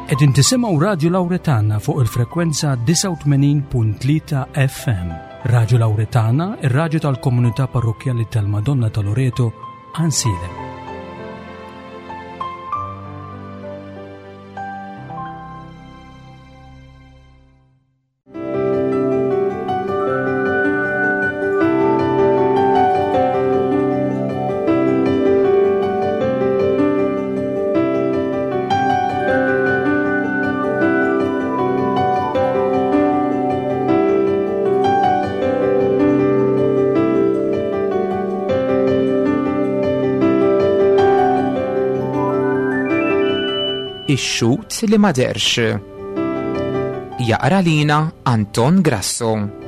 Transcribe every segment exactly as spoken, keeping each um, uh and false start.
Qegħdin tisimgħu Radio Lawretana fuq il-frekwenza tisa' u tmenin punt tlieta F M. Radio Lawretana, ir-radju tal-Komunità Parrokjali tal-Madonna ta' Loreto, Ansile. Ix-xut li ma derx. Jaqra lina Anton Grasso.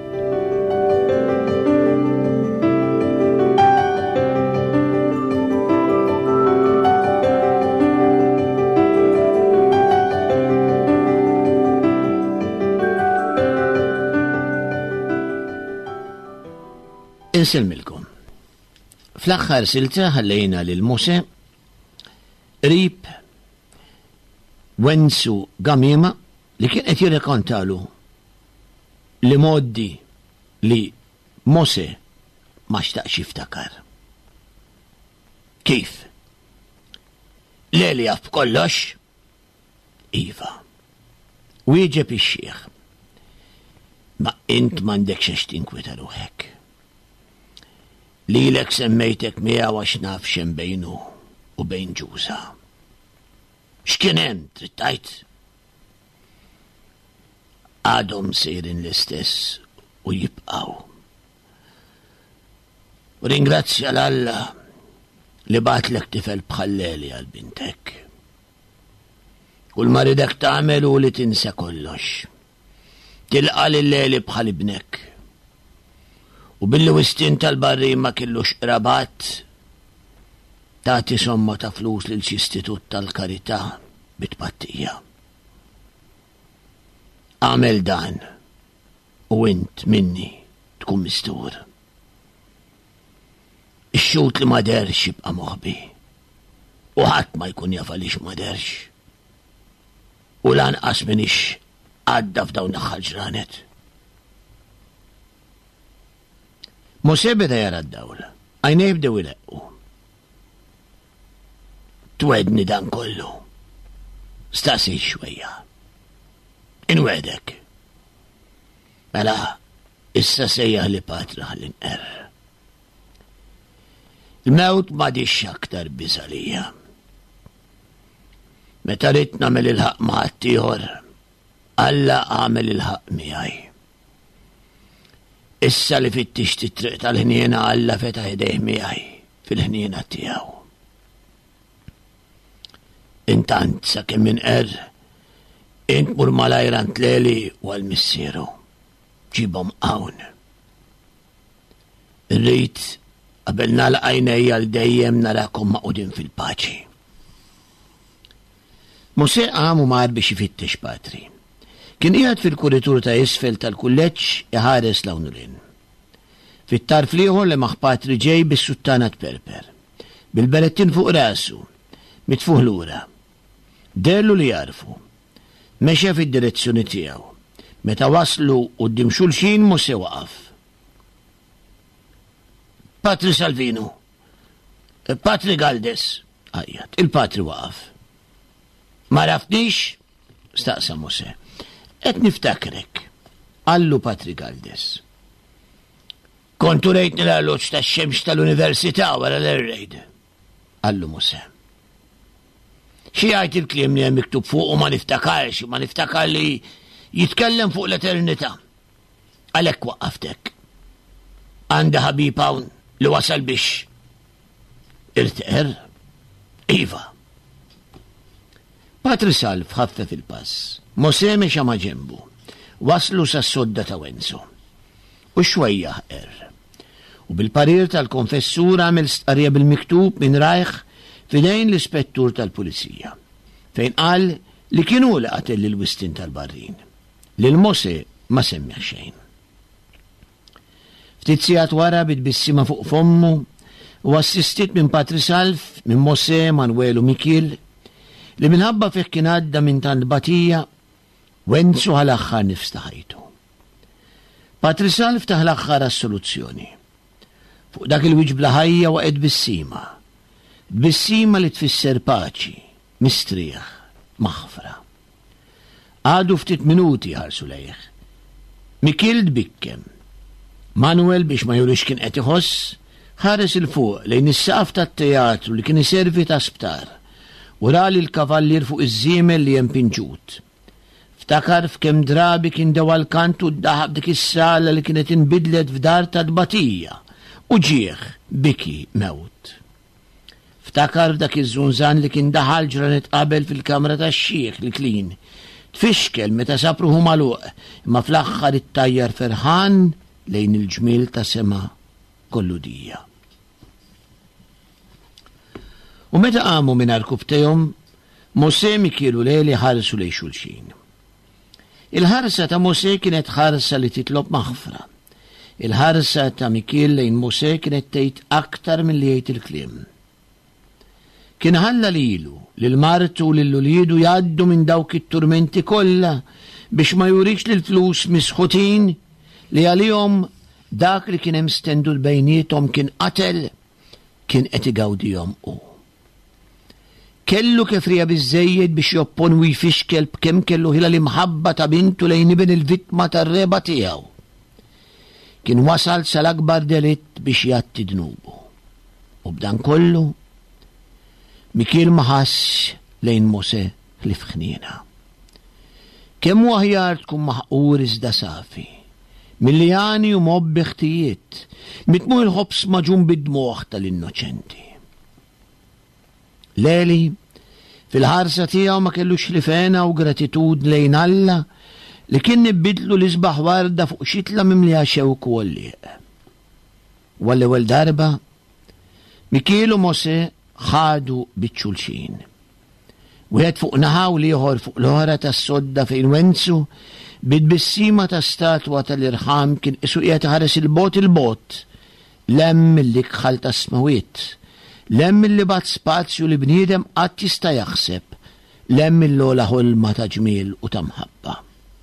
Inselmilkom. Fl-aħħar silta ħallejna lil Mose rib Wensu Gamima li kien qed jirrekontalu li moddi li Mose ma xtaqx jiftakar. Kif? Leli jaf kollox? Iva. Wieġeb ix-xieħ. Ma int m'għandekx għax tinkweta ruħek. Lilek semmejtek miegħu għax naf x'hemm bejnu u bejn ġuża. X'kien hemm trittajt? Għadhom sejrin l-istess u jibqgħu. U ringrazzja l-Alla li batlek tifel bħalleli għal bintek. Kull ma ridek tagħmel hu li tinsa kollox. Tilqa' lil-leli bħal ibnek. U billi wistin tal-barri ma kellux qrabat tagħti somma ta' flus lil istitut tal-karità bitpattija. Għamel dan u int minni tkun mistur. Ix-xut li ma derx jibqa' moħbi u ħadd ma jkun jaf għaliex ma derx. U lanqas minix għadda f'dawn aħħar ġranet. Mose beda jara d-dawl, għajnej bdew ileqqu. Twedni dan kollu. Stasi xwejja. Inwedek. Mela, issa sejjaħ li patra ħall-inqer. Il-mewt ma dix aktar biżalija. Meta rid nagħmel il-ħaq ma' ħaddieħor, Alla għamel il-ħaq miegħi. Issa li fittix titriq tal-ħniena Alla feta' ħdejh miegħi fil-ħniena tiegħu. Intant sa kemm min er, int mur malajrant leli u għal-missieru. Ġibhom hawn. Irrid qabel nagħlaq għajnejja għal dejjem narakom maqudin fil-paċi. Mose qam u mar biex ifittex patri. Kien qiegħed fil-kuritur ta' isfel tal-kulleġġ iħares l-hawnulin. Fit-tarf ieħor li maħ patri ġej bis-suttana tperper. Bil-berettin fuq rasu, mitfuħ lura. Derlu li jarfu. Mexa fid-direzzjoni tiegħu. Meta waslu quddiem xulxin Mose waqaf. Patri Salvino. Patri Galdes. Ajjat, il-patri waqaf. Ma rafnix? Staqsa Mose. Et niftakrek. Allu Patri Galdes. Kontu rejtni l-arloġġ tax-xemx tal-Università wara l-errejd. Allu Mose. Xi jgħid il-kliem li hemm miktub fuq u ma niftakarx, ma niftakar li jitkellem fuq l-eternità. Għalhekk waqqaftek. Għandi ħabib hawn li wasal biex irteqer. Iva. Patri Salv ħaffef il-pass. Mose mexa ma' ġembu. Waslu sas-sodda ta' Wensu. U xwejja ħqer. U bil-parir tal-konfessur għamel stqarrija bil-miktub minn rajħ fidejn l-ispettur tal-pulizija, fejn qal li kienu li qatel l-wistin tal-barrin. Lil Mose ma semmeħ xejn. Ftit sigħat wara bitbissima fuq fommu u assistit minn Patri Salv, minn Mose, Manuel u Mikil, li minħabba fih kien għadda minn tant batija wenzu għal-aħħar nifstaħajtu. Patrisal ftaħ l-aħħar assoluzzjoni. Fuq dak il-wiġb laħajja waqed bissima. Bissima li tfisser paċi, mistrieħ, maħfra. Għadu ftit minuti ħarsu lejh. Mikil dbikkem. Manuel biex ma jurix kien qed iħoss, ħares il-fuq lejn is-saqaf tat-teatru li kien iservi ta' sptar u rali l-kavallier fuq iż-żiemel li hemm pinġut. Ftakar f'kemm drabi kien dewa l-kantu d-daħab dik is-sala li kienet inbidlet f'dar ta' dbatija u ġieħ biki mewt. Ftakar f'dak iż-żunżan li kien daħal ġranet qabel fil-kamra tax-xieħ li klin. Tfixkel meta sapruhu magħluq imma fl-aħħar ittajjar ferħan lejn il-ġmiel ta' sema kollu dija. U meta qamu minn arkubtejhom, Mosè Mikiel u Leli ħarsu lejn xulxin. Il-ħarsa ta' Mosè kienet ħarsa li titlob maħfra. Il-ħarsa ta' Mikiel lejn Mosè kienet tgħid aktar minn li jgħid il-kliem. Kien ħalla lilu lil-martu u lill-uliedu jgħaddu minn dawk it-turmenti kollha biex ma jurix lil flus misħutin li għalihom dak li kien hemm stendu l-bejniethom kien qatel kien qed igawdihom hu. Kellu kefrija biżżejjed biex joppon u jfixkel b'kemm kellu ħila l-imħabba ta' bintu lejn ibn il-vittma tar-reba tiegħu. Kien wasal sal-akbar delitt biex jatti dnubu. U b'dan kollu Mikiel ma ħass lejn Mosè li f'ħniena. Kemm aħjar tkun maħqur iżda safi, milli għani u mobbi ħtijiet, mitmu il-ħobs maġun bid-dmuħ tal-innoċenti. Leli, fil-ħarsa tiegħu ma kellux ħlifena u gratitud lejn Alla li kien nibbidlu l-isbaħ warda fuq xitla mimlija xewk u għolliq. Wall-ewwel darba, Mikiel u Mosè ħadu biċ-xulxin. Wieħed fuq naħa u ieħor fuq l-oħra tas-sodda fejn wenzu bid-bissima ta' statwa tal-irħam kien isu qiegħed ħares il-bot il-bot lemm li kħal ta' smawiet, lemm li bat spazju li bniedem qatt jista' jaħseb, lemm l-ola ħolma ta' ġmiel u ta' mħabba.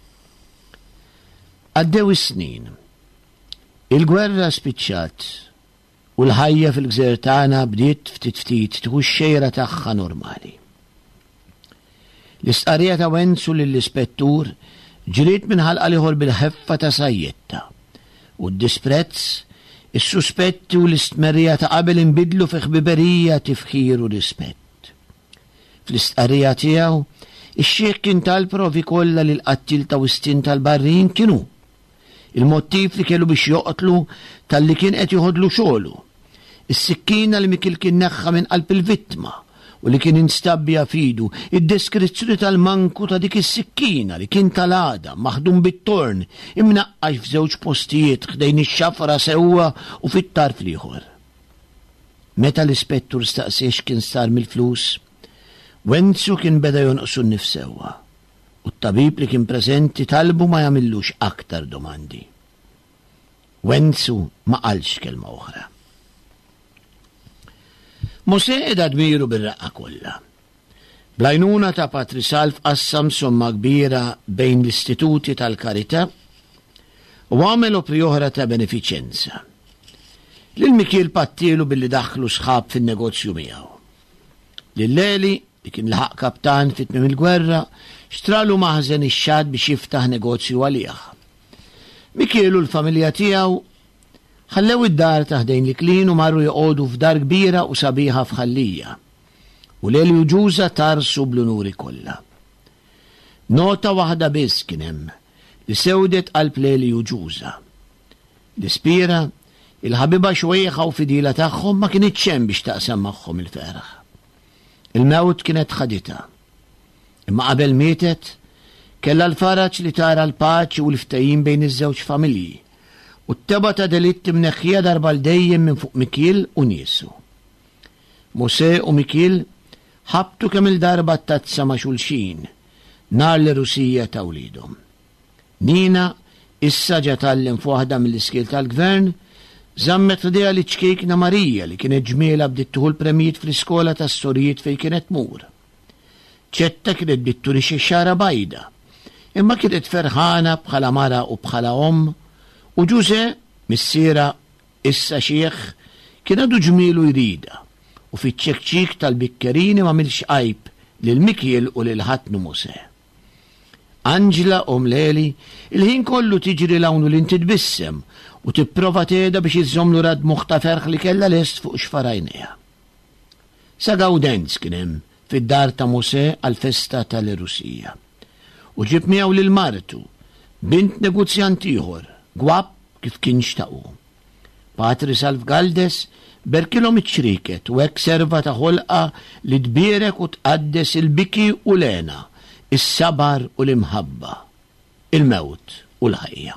Għaddew is-snin. Il-gwerra spiċċat u l-ħajja fil-gżer tagħna bdiet ftit ftit tieħu x-xejra tagħha normali. L-istqarrija ta' wenzu lill-ispettur ġriet minħalqa ieħor bil-ħeffa ta' sajjetta u d-disprezz, is-suspetti u l-istmerrija ta' qabel inbidlu fi ħbiberija tifħir u rispett. Fl-istqarrija tiegħu ix-xejħ kien tal-provi kollha li l-qattil ta' wistin tal-barrin kienu il-mottiv li kellu biex joqtlu tal-li kien qed joħodlu xogħlu. Is-sikkina li Mikiel kien neħħa minn qalb il-vittma u li kien instabbja fidu, id-deskrizzjoni tal-manku ta' dik is-sikkina li kien tal-għada maħdum bit-torn imnaqqax f'żewġ postijiet ħdejn ix-xafra sewwa u fit-tarf ieħor. Meta l-ispettur staqsiex kien sar mill-flus, wenzu kien beda jonqsu nnifs sewwa. U t-tabib li kien preżenti talbu ma jagħmilux aktar domandi. Wenzu ma qalx kelma oħra. Mosè qiegħda dmiru bir-raqqa kollha. Blajnuna ta' Patrisal f'qassam somma kbira bejn l-istituti tal-karità u għamel opri oħra ta' benefiċenza. Lil Mikiel pattielu billi daħlu sħab fin-negozju miegħu. Lil Leli li kien laħaq kaptan fit-tmiem il-gwerra xtralu maħżen ix-xad biex jiftaħ negozju għalih. Mikiel u l-familja tiegħu ħallew id-dar taħdejn li klin u marru joqogħdu f'dar kbira u sabiħa f'ħallija. U Leli u Ġuża tarsu bl-unuri kollha. Nota waħda biss kien hemm li sewdet qalb Leli u Ġuża. L-ispira, il-ħabiba xwejħa u fidila tagħhom ma kienitx hemm biex taqsam magħhom il-ferħ. Il-mewt kienet ħadita. Imma qabel mietet, kella l-faraġ li tara l-paċi u l-ftehim bejn iż-żewġ familji u t-teba ta' delitt mneħħija darba l-dejjem minn fuq Mikiel u niesu. Mosè u Mikiel ħabtu kemm il-darba t-tazza ma' xulxin nar l-Rusija ta' wliedhom. Nina issa ġa tallem f'waħda mill-iskiel tal-gvern żammet ħdejha li ċkejkna Marija li kienet ġmiela bdiet tieħu l-premijiet fl-iskola tas-sorijiet fejn kienet tmur. ċetta kienet bitturi xi xara bajda, imma kienet ferħana bħala mara u bħala om, u Ġuse, missiera issa xieħ, kien għadu ġmielu jrida, u fiċ-ċekċik tal-bikkerini ma milx qajb lil Mikiel u lil ħatnu Mose. Anġla om Leli il-ħin kollu tiġri lawnu li ntidbissem u tipprova teda biex iżżomm lura dmuħ ta' ferħ li kellha lest fuq xfarajnejha. Sa gawdenz kien hemm fid-dar ta' Mose għal-festa tal-Irusija. U ġib miegħu lil martu, bint negozjant ieħor, gwab kif kien xtaqu. Patri Salf Galdes berkilhom iċ-ċriket u hekk serva ta' ħolqa li tbierek u tqaddes il-biki u lena, is-sabar u l-imħabba, il-mewt u l-ħajja.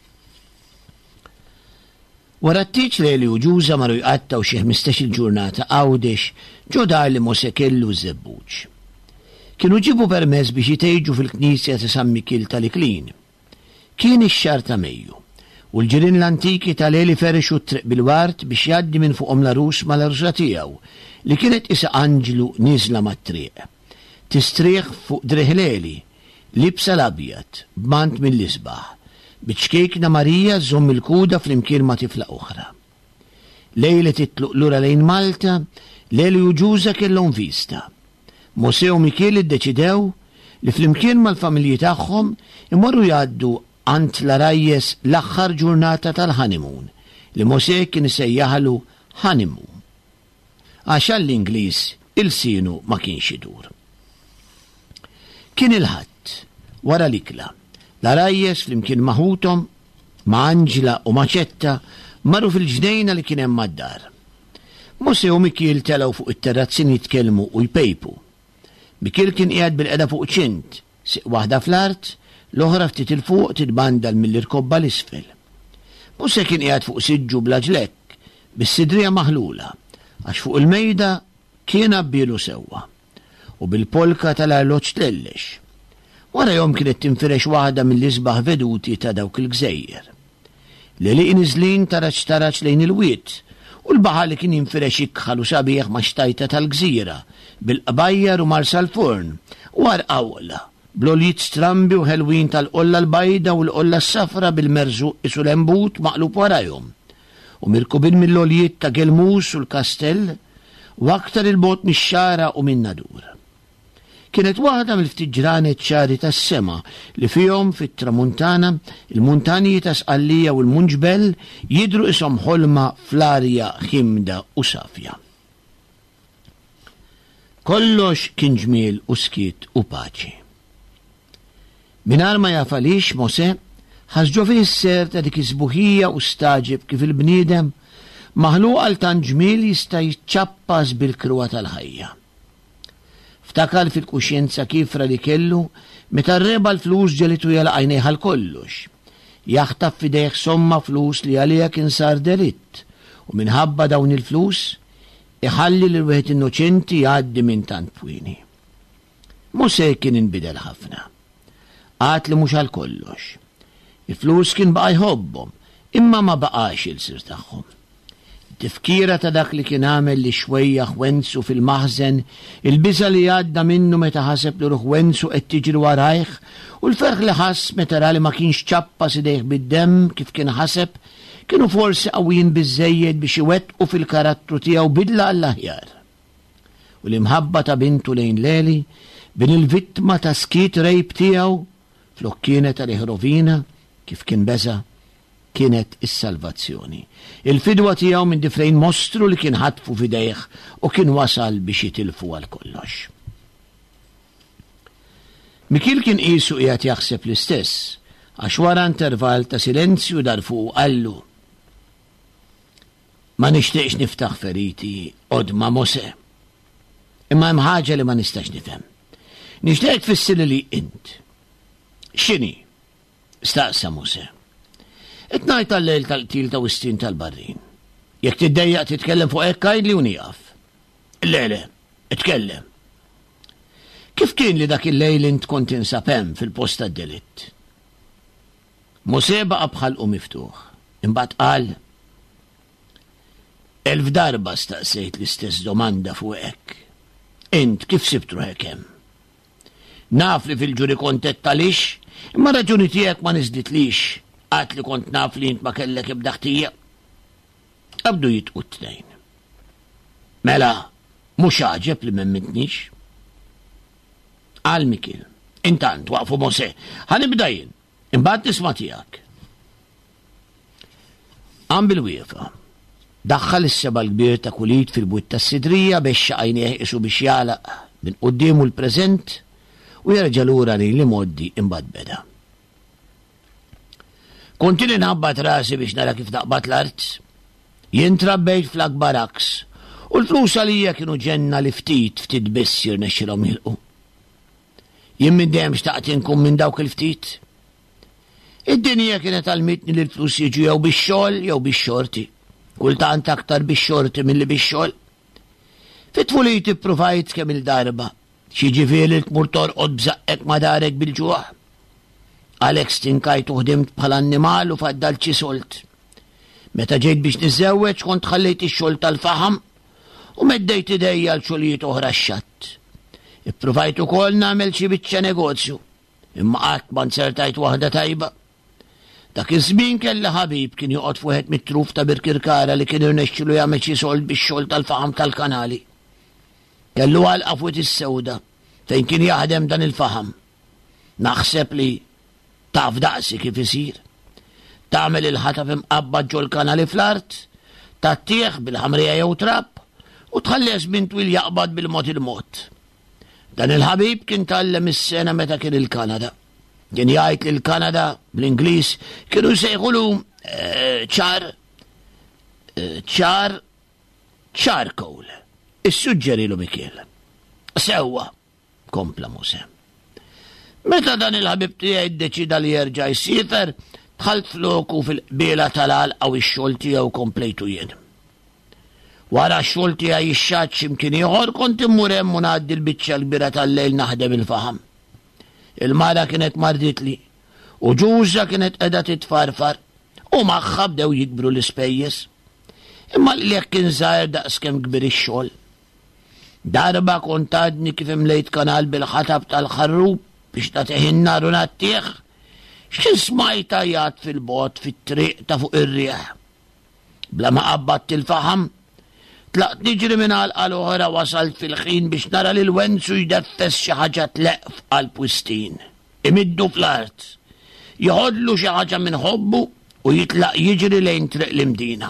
Wara t-tiċ Leli u Ġuża maru jqattaw xi ħmistax il-ġurnata għawdex ġo dar li Mose kellu żebbuġ. Kienu ġibu permess biex jitejġu fil-Knisja ta' San Mikil tal-Iklin. Kien ix-xahar ta' Mejju u l-ġirien l-antiki ta' Leli ferexu t-triq bil-wart biex jgħaddi minn fuqhom l-arus mal-arusa tiegħu li kienet isa Anġlu niżla mat-triq. Tistrieħ fuq dreħ Leli, libsa l-abjad, b'mant mill-isbaħ, biċkejkna Marija żomm il-kuda fl-imkien ma' tifla oħra. Lejla titluq lura lejn Malta, Leli u Ġuża kellhom vista. Mose u Mikiel iddeċidew li fl-imkien mal-familji tagħhom imorru jgħaddu għand l-arajjes l-aħħar ġurnata tal-honeymoon li Mose kien isejjaħlu honeymoon. Għax l-Ingliż il-sinu ma kienx idur. Kien il-ħadd wara l-ikla. L-arajjes fl-imkien maħutom ma' Anġla u Maċetta marru fil-ġnejna li kien hemm mad-dar. Mose u Mikiel telgħu fuq it-terrazzin jitkellmu u jpejpu. Mikiel kien qiegħed bil-qeda fuq ċint, siq waħda fl-art, l-oħra ftit il-fuq titbandal mill-irkobba l-isfel. Mose kien qiegħed fuq siġġu bla ġlekk, bis-sidrija maħlula, għax fuq il-mejda kien abbielu sewwa u bil-polka tal-arloġġ tlellex. Wara jom kienet tinfirex waħda mill-isbaħ veduti ta' dawk il-gżejjer. Leli niżlin taraċ taraċ lejn il-wiet u l-baħar li kien jinfirex ikħalu sabiħ ma' xtajta tal-gżira bil-qabajjar u marsa l-forn u għarqawla bloljiet strambi u ħelwin tal-qolla l-bajda u l-qolla s-safra bil-merżuq isu l-embut maqlub warajhom u mirkubin mill-oljiet ta' Gelmus u l-Kastell u aktar il-bot mix-xara u min-nadur. Kienet waħda mill-ftit ġranet ċari tas-sema li fihom fit-tramuntana il-muntanji ta' Sqallija u l-Munġbel jidru ishom ħolma fl-arja ħimda u safja. Kollox kien ġmiel u skiet u paċi. Mingħajr ma jafalix Mose ħasġu fih is-ser ta' dik iż-sbuħija u staġib kif il-bniedem maħluq għal tant ġmiel jista' jiċċappas bil-krwa tal-ħajja. Ftakar fil-kuxjenza kifra li kellu meta rreba l-flus ġelitu jala għajnejha l-kollox. Jaħtaf fidejh somma flus li għalija kien sar delitt u minħabba dawn il-flus iħalli l wieħed innoċenti jgħaddi minn tant pwini. Mose kien inbidel ħafna. Għat li mhux għal kollox. Il-flus kien baqa jħobbhom imma ma baqax il-sir tagħhom. Tifkira ta' dak li kien għamel li xwejja ħwensu fil-maħżen, il-biża li għadda minnu meta ħaseb li ruħ ħwensu qed tiġri warajh, u l-ferħ li ħass meta ra li ma kienx ċappa sidejh bid-demm kif kien ħaseb, kienu forsi qawwijin biżejjed biex iwettqu fil-karattru tiegħu bidla għall-aħjar. U l-imħabba ta' bintu lejn Leli, bin il-vittma ta' skit rejb tiegħu, flok kienet għal-ħrovina kif kien beża, kienet is-salvazzjoni. Il-fidwa tiegħu minn difrejn mostru li kien ħatfu fidejh u kien wasal biex jitilfu għal kollox. Mikiel kien qisu qiegħed jaħseb l-istess, għax wara intervall ta' silenzju dar fuq qallu. Ma nixtieqx niftaħ feriti qodma Mose. Imma hemm ħaġa li ma nistax nifhem. Nixtieq tfissirli li int. X'inhi? Staqsa Mose. Itnajt tal-lejl tal-qtil ta' wistin tal-barrin. Jekk tiddejjaq titkellem fuq hekk għajdli u nieqaf. Lele, itkellem. Kif kien li dak il-lejl int kont insab hemm fil-post tad-delitt? Mose baqa' bħalqu miftuħ. Imbagħad qal: Elf darba staqsejt l-istess domanda fuq hekk. Int kif sibtu hekk hemm? Naf li fil-ġuri kontet talix, imma raġuni tiegħek ma niżditlix. Għat li kont naf li int ma kellek ibdaħtija. Abdu jitqu t-tnejn. Mela, mhux għaġeb li m'emmintnix. Għal Mikil, intant waqfu Mose, ħanibda jien, imbagħad nisma' tiegħek. Għam bil-wiefa, daħħal is-seba' l-kbir ta' kulit fil-bwiet tas-sidrija biex xaqajnieh isu biex jalaq minn qudiemu l-preżent u jerġa' lura li moddi imbagħad beda. Kontini nħabbat rasi biex nara kif naqbad l-art, jien trabbejt fl-akbar aks u l-flus għalija kienu ġenna li ftit ftit biss jirnexxilhom jilqu. Jien minn dejjem xtaqt inkun minn dawk il-ftit. Id-dinja kienet għalmitni li l-flus jiġu jew bix-xogħol jew bix-xorti. Kultant aktar bix-xorti milli bix-xogħol. Fit-tfuliti ppruvajt kemm il-darba xi ġifieri tmur torqod bżaqek ma darek bil-ġuħ. Għalhekk stinkajt u ħdimt bħala annimal u faddal xi solt. Meta ġejt biex niżewweġ kont ħallejt ix-xogħol tal-faħam u meddejt idejja l xogħlijiet oħra x-xatt. Ippruvajt ukoll nagħmel xi biċċa negozju, imma qatt ma nsertajt waħda tajba. Dak iż-żmien kellha ħabib kien joqgħod fuq mit-truf ta' Birkirkara li kien irnexxielu jagħmel xi sold bix-xogħol tal-faħam tal-kanali. Kellu għalqa fuq is-sewda fejn kien jaħdem dan il-faħam. Naħseb li taf daqsi kif isir. Tagħmel il-ħataf imqabbad ġol kanali fl-art, tattieħ bil-ħamrija jew trapp u tħalles minn twil jaqbad bil-mod il-mod. Dan il-ħabib kien tallem is-sena meta kien il-Kanada. Kien jgħid li l-Kanada bl-Ingliż kienu jsejħulu ċar ċar charcoal. Issuġġerilu Mikiel. Sewwa, kompla Mose. Meta dan il-ħabib tiegħi ddeċida li jerġa' jsifer, dħalt floku fil-qbiela tal-għalqa u x-xogħol tiegħu komplejtu jien. Wara x-xogħol tiegħi jixxatt x'imkien ieħor kont immur hemm u ngħaddi l-biċċa l-kbira tal-lejl naħdem il-faħam. Il-mara kienet marditli u ġuża kienet qiegħda titfarfar u magħha bdew jikbru l-ispejjeż. Imma li jekk kien żgħir daqskemm kbir ix-xogħol. Darba kont għadni kif imlejt kanal bil-ħatab tal-ħarrub biex nagħtih in-nar u nattieħ, x'kien smajta jgħid fil-bogħod fit-triq ta' fuq ir-rieħ. Bla ma qabbadt il-faħam, tlaqt niġri minn għalqa l-oħra wasalt fil-ħin biex nara li l-wenzu jdeffes xi ħaġa tleq f'qalb-wistin. Imiddu fl-art, jħodlu xi ħaġa minn ħobbu u jitlaq jiġri lejn triq l-imdina.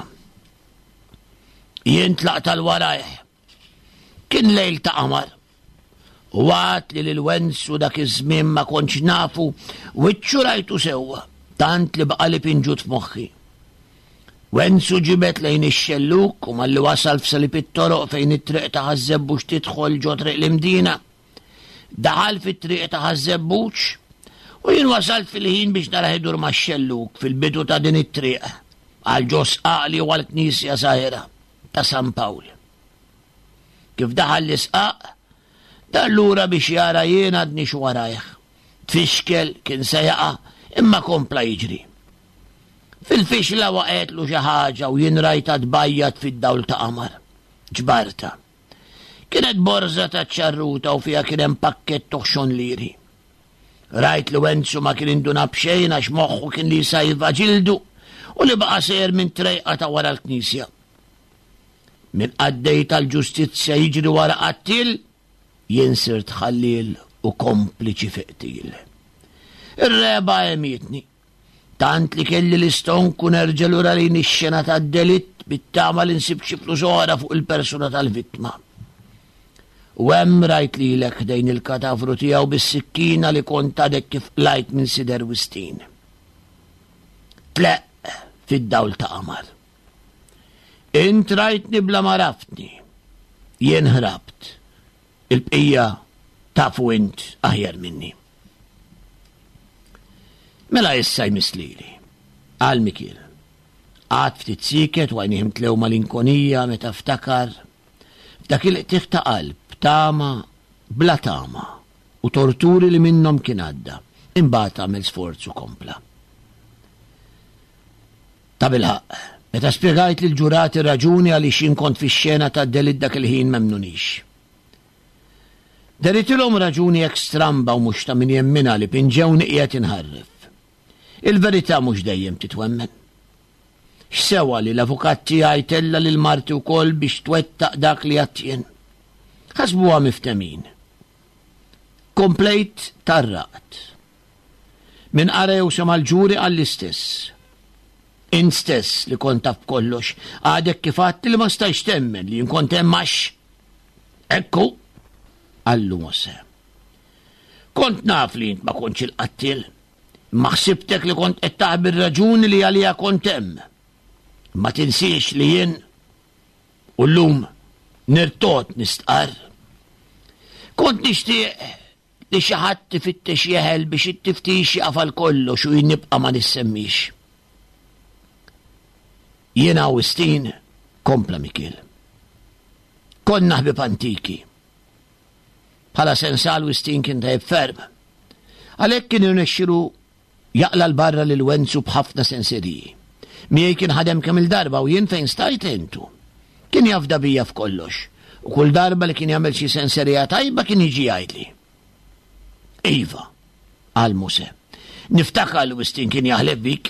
Jien tlaqt tal-warajh. Kien lejl ta' qamar. U għat li l-wenzu dak iż-żmien ma kontx nafu wiċċu rajtu sewwa, tant li baqa' li pinġut f'moħħi. Wenzu ġibet lejn ix-xelluk u malli wasal f'salib it-toroq fejn it-triq ta' ħażebbuġ tidħol ġo triq l-imdina. Daħal fit-triq ta' ħażebbuġ u jien wasalt fil-ħin biex nara ħidur max-xelluk fil-bidu ta' din it-triq għal ġo sqaqli u għall-Knisja Żgħira ta' San Pawl. Kif daħal l-isqaq, dar lura biex jara jien għadni xwarajh. Tfixkel kien se jaqa' imma kompla jiġri. Fil-fixla waqgħetlu xi ħaġa u jien rajta tbajjat fid-dawl ta' qamar. Ġbarta. Kienet borża ta' ċarruta u fiha kien hemm pakkett toħxon liri. Rajt li wenzu ma kien induna b'xejn għax moħħu kien li jsajva ġildu u li baqa' sejr minn trejqa ta' wara l-Knisja. Min qaddej tal-ġustizzja jiġri wara qattil, jien sirt ħallil u kompliċi fiqtil. Ir-reba emitni, tant li kelli l-istonku nerġa' lura lejn ix-xena tad-delitt bit-tama li nsib xi flus oħra fuq il-persuna tal-vittma. U hemm rajt lilek dejn il-katafru tiegħu bis-sikkina li kont għadek kif lajt minn sider wistin. Tleq fid-dawl ta' qamar. Int rajtni bla ma raftni. Jien ħrabt. Il-bqija tafu int aħjar minni. Mela issa jmislili. Għal Mikiel. Għad ftit siket u għajnihim tlew malinkonija meta ftakar. F'dak il-qtiħ ta' qalb, tama, bla tama. U torturi li minnom kien għadda. Imbagħad għamel sforzu kompla. Ta' bilħaq. Meta spjegajt lil ġurati raġuni għaliex jien kont fix-xena tad-delitt dak il-ħin m'emmnunix. Daritilhom raġuni jekk stramba u mhux ta' min jemmina li pinġewni qiegħed inħarref. Il-verità mhux dejjem titwemmen. X'sewa li l-avukat tiegħi tella lil marti wkoll biex twettaq dak li għattien. Ħasbuha miftemin. Komplejt tarraqt. Min qara jew sema l-ġuri għall-istess. In stess li kont taf kollox, għadek kif għatti li ma stajx temmen li jinkont hemmax. Ekku, għallu Mose. Kont naf li jint ma kontx il-qattil, ma ħsibtek li kont qed taħbir raġuni li għalija kont hemm. Ma tinsiex li jien u llum nirtot nistqar. Kont nixtieq li xi ħadd tifittex jeħel biex it-tiftix jaqfal kollox u jien nibqa' ma nissemmix. Jiena Wistin kompla Mikiel. Konna ħbib antiki. Bħala sensal Wistin kien tajb ferm. Għalhekk kien irnexxielu jaqla l-barra lil Wenzu b'ħafna senseriji. Miegħi kien ħadem kemm il-darba u jien fejn stajt entu. Kien jafda bija f'kollox. U kull darba li kien jagħmel xi senserija tajba kien jiġi jgħidli. Iva, għal Muse. Niftakar li Wistin kien jaħleb bik.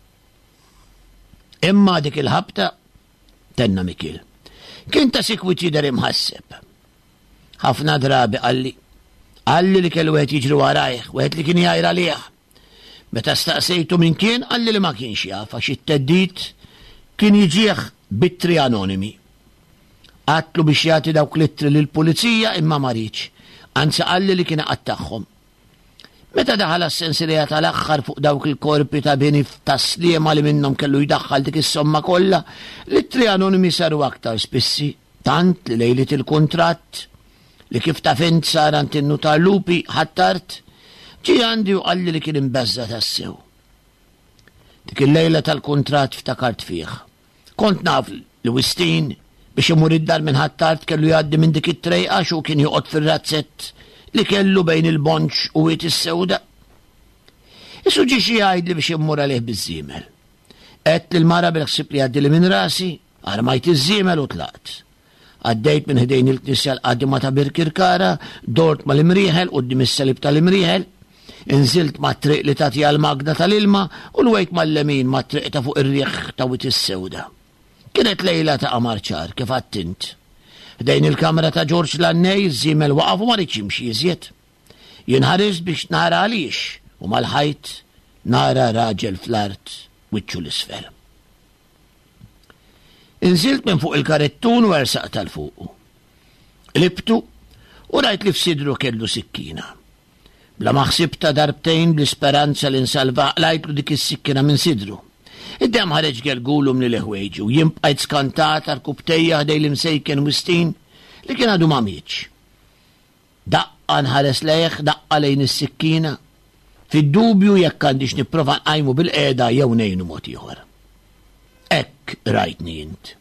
Imma dik il-ħabta tenna Mikiel. Kien ta' sikwit jidher imħasseb. Ħafna drabi qalli. Qalli li kellu wieħed jiġri warajh, wieħed li kien jgħajra lieh. Meta staqsejtu min kien qalli li ma kienx jaf għax it-teddid kien jiġih bittri anonimi. Għatlu biex jagħti dawk l-ittri lill-pulizija imma ma rridx. Anzi qalli li kien qattaħħom. Meta daħal as-senserija tal-aħħar fuq dawk il-korpi ta' bini f'tasliema li minnhom kellu jdaħħal dik is-somma kollha, l-ittri anonimi saru aktar spissi, tant li lejlit il-kuntratt li kif ta' fint sar ant in-notar Lupi ħattart, ġie għandi u qalli li kien imbeżza tassew. Dik il-lejla tal-kuntratt ftakart fih. Kont naf li Wistin biex imur id-dar minn ħattart kellu jgħaddi minn dik it-trejqa xu kien joqgħod fir-razzett li kellu bejn il-bonċ u wiet is-sewda. Isu ġie xi jgħidli biex immur għalih biż-żiemel. Qed lill-mara bil-ħsieb li jgħaddi minn rasi, armajt iż-żiemel u tlaqt. Għaddejt minn ħdejn il-knisja l-qaddima ta' Birkirkara, dort mal-imrieħel quddiem is-selib tal-imrieħel, inżilt ma' triq li tagħti għall-Magda tal-ilma u l-wejt mal-lemin ma' triq ta' fuq ir-rieħ ta' wiet is-sewda. Kienet lejla ta' qamar ċar kif għattint. Ħdejn il-kamra ta' George Lannej, żiemel waqaf u ma rridx jimxi iżjed. Jinħares biex nara għaliex u mal-ħajt nara raġel fl-art wiċċu l-isfel. Inżilt minn fuq il-karettun u ersaq tal-fuq. Libtu u rajt li f'sidru kellu sikkina. Bla maħsib ta' darbtejn bl-isperanza li nsalva lajtlu dik is-sikkina minn sidru. Id-dem ħareġ gelgulu minn il-ħwejġ u jimbqajt skantata l-kubtejja ħdej l-imsejken Wistin li kien għadu ma mietx. Daqqa nħares lejh, daqqa lejn is-sikkina, fid-dubju jekk għandix nipprova nqajmu bil-qiegħda jew ngħinu mod ieħor. Hekk rajtni int.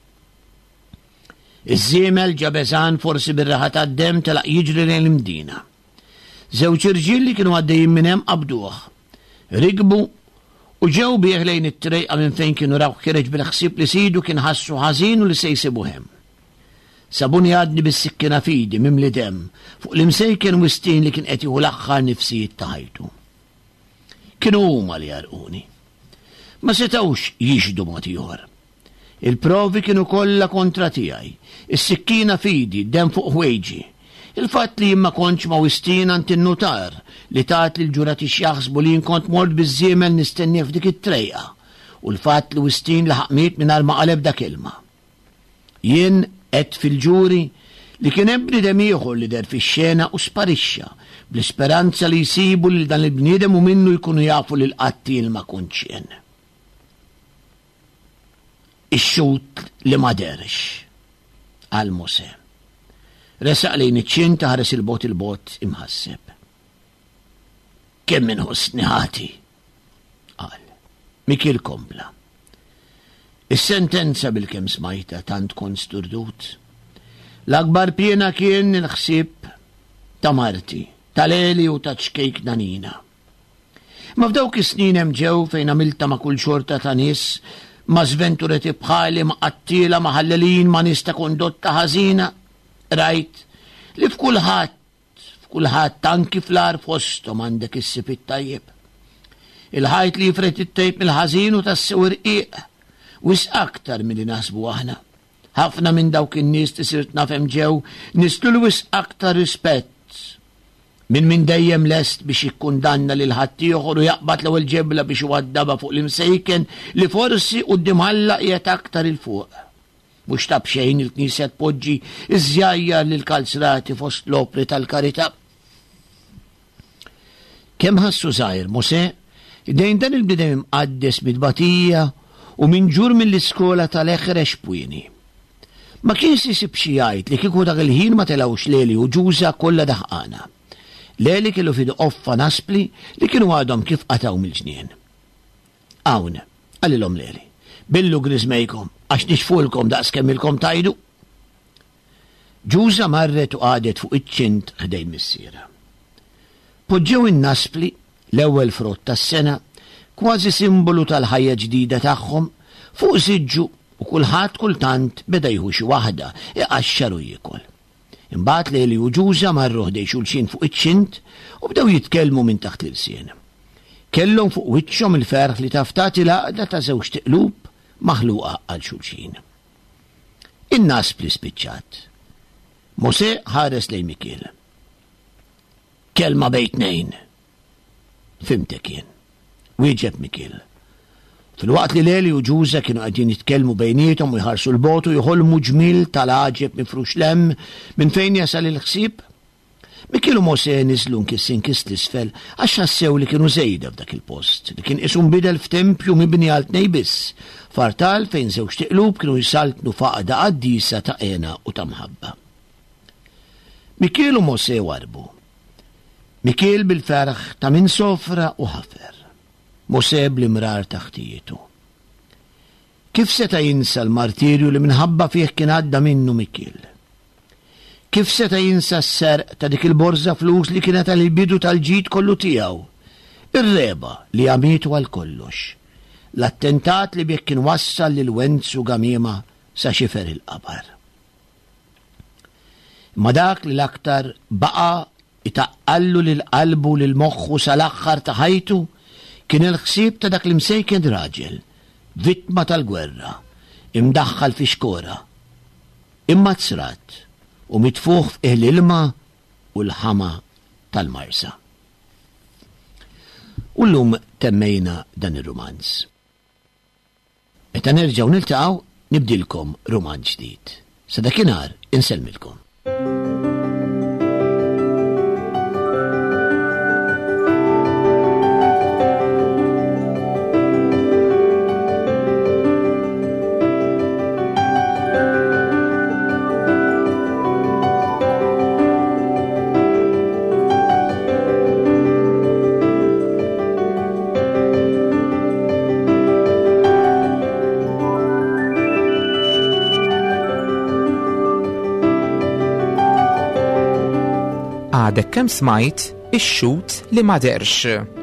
Iż-żiemel ġabeżan forsi bir-raħa tad-dem telaq jiġri lejn l-imdina. Żewġ irġiel li kienu għaddejjin minn hemm qabduh. Rigbu u ġew bih lejn it-trejqa minn fejn kienu raw ħireġ bil-ħsieb li sidu kien ħassu ħażin u li se jsibu hemm. Sabuni għadni bis-sikkina fidi mimli dem fuq l-imsejken Wistin li kien qed jieħu l-aħħar nifsijiet ta' ħajtu. Kienu huma li jarquni. Ma setawx jixdu mod ieħor. Il-provi kienu kollha kontra tiegħi. Is-sikkina fidi, dem fuq ħwejġi. Il-fatt li jimma konċ ma' Wistin għand in-notar li tat li l-ġurati xjaħsbu li jinkont mort biż-żiemel nistenni f'dik it-trejqa u l-fatt li Wistin laħaq miet mingħajr ma qaleb dak ilma. Jien qed fil-ġuri li kien hemm bniedem ieħor li der fix-xena u sparixxa bl-isperanza li jsibu lil dan il-bniedem u minnu jkunu jafu li l-qattil ma kontx jien. Ix-xut li ma derx għal Mose. Resaq lejn iċ-ċin taħares il-bot il-bot imħasseb. Kemm minn ħossni ħati, qal. Mikiel kompla. Is-sentenza bil-kemm smajta tant kont sturdut. L-akbar pjena kien il-ħsieb ta' marti, tal-eli u ta' ċkejk nanina. Ma f'dawk is-snin hemm ġew fejn għamilta ma' kull xorta ta' nies, ma' żventureti bħali, ma' qattila, ma' ħallelin, ma' nies ta' kondotta ħażina, rajt li f'kulħadd f'kulħadd tanki fl-ar fosthom għandek is-sib it-tajjeb. Il-ħajt li jifret it-tejb mill-ħażin u tas-sew irqiq, wis aktar milli naħsbu aħna. Ħafna minn dawk in-nies tisirt nafhem ġew nistlu wis aktar rispett minn min dejjem lest biex jikkundanna lil ħaddieħor u jaqbad l-ewwel ġebla biex iwaddaba fuq l-imsejken li forsi quddiem Alla qiegħed aktar il fuq. Mhux tab xejn il-Knisja tpoġġi iżjajjar lil kalzrati fost l-opri tal-karità. Kemm ħassu żgħir Mosè dejn dan il-bnedem imqaddes bit-tbatija u minn ġur mill-iskola tal-eħrex pwini. Ma kienx isib xi jgħid li kieku dak il-ħin ma telgħux Leli u Ġuża kollha daħqana. Leli kellu fidu offa naspli li kienu għadhom kif qataw mill-ġnien. Hawn, għalilhom Leli, billu grizmejkom għax nixfulkom daqs kemmilkom tajdu. Ġuża marret u għadet fuq iċ-ċint ħdejn missiera. Poġġew in-naspli l-ewwel frott tas-sena, kważi simbolu tal-ħajja ġdida tagħhom, fuq siġġu u kulħadd kultant beda jieħu xi waħda iqaxxar u jiekol. Imbagħad Leli u Ġuża marru ħdej xulxin fuq iċ-ċint u bdew jitkellmu minn taħt l-irsien. Kellhom fuq wiċċhom il-ferħ li taftati laqda ta' żewġ tiqlub maħluqa għal xulxin. In-naspli spiċċat. Mosè ħares lejn Mikiel. Kelma bejn tnejn. Fimtek jien. Wieġeb Mikiel. Fil-waqt li Leli u Ġuża kienu qegħdin jitkellmu bejniethom u jħarsu l-botu jħolmu ġmil tal-għaġeb mifrux lemm minn fejn jasal il-ħsieb, Mikiel u Mosè niżlu nkissin kis l-isfel għax ħassew li kienu żejda f'dak il-post li kien qishom bidel f'tempju mibni għal tnej biss, fartal fejn żewġ tiqlub kienu jsaltnu faqda qaddisa ta' qena u ta' mħabba. Mikiel u Mosè warbu. Mikiel bil-ferħ ta' min sofra u ħafer. Mosè bl-imrar taħtijietu. Kif seta jinsa l-martirju li minħabba fih kien għadda minnu Mikiel? Kif seta jinsa s-serq ta' dik il-borza flus li kienet għal-bidu tal-ġid kollu tiegħu? Ir-reba li għamitu għal kollox. L-attentat li bjekk kien wassal lil Wenzu Gamima sa xifer il-qabar. Ma dak li l-aktar baqa itaqqallu lil-qalbu lil-moħħu sal-aħħar ta' ħajtu kien il-ħsieb ta' dak l-imsejked raġel, vittma tal-gwerra, imdaħħal fi xkora, immazzrat u mitfuħ f'ih l-ilma u l-ħama tal-marsa. U llum temmejna dan ir-romanz. Meta nerġgħu niltaqgħu nibdilkom romanz ġdid. Sa dakinhar insellmilkom. Għadek kemm smajt ix-xut li ma derx.